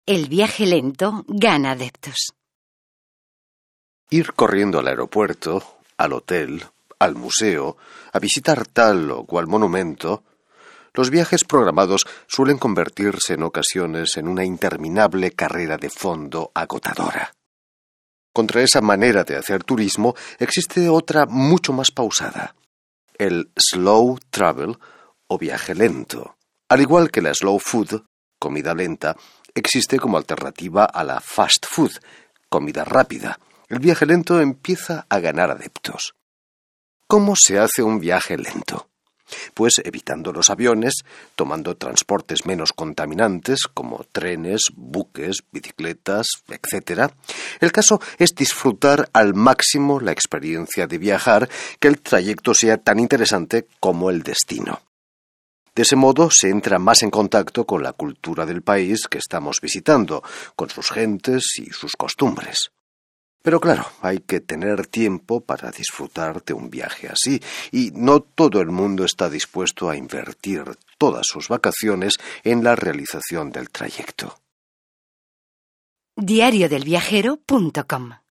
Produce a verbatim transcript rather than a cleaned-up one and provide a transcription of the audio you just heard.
El viaje lento gana adeptos. Ir corriendo al aeropuerto, al hotel, al museo, a visitar tal o cual monumento. Los viajes programados suelen convertirse en ocasiones en una interminable carrera de fondo agotadora. Contra esa manera de hacer turismo existe otra mucho más pausada: el slow travel o viaje lento. Al igual que la slow food, comida lenta, existe como alternativa a la fast food, comida rápida. El viaje lento empieza a ganar adeptos. ¿Cómo se hace un viaje lento? Pues evitando los aviones, tomando transportes menos contaminantes como trenes, buques, bicicletas, etcétera. El caso es disfrutar al máximo la experiencia de viajar, que el trayecto sea tan interesante como el destino. De ese modo se entra más en contacto con la cultura del país que estamos visitando, con sus gentes y sus costumbres. Pero claro, hay que tener tiempo para disfrutar de un viaje así, y no todo el mundo está dispuesto a invertir todas sus vacaciones en la realización del trayecto. diario del viajero punto com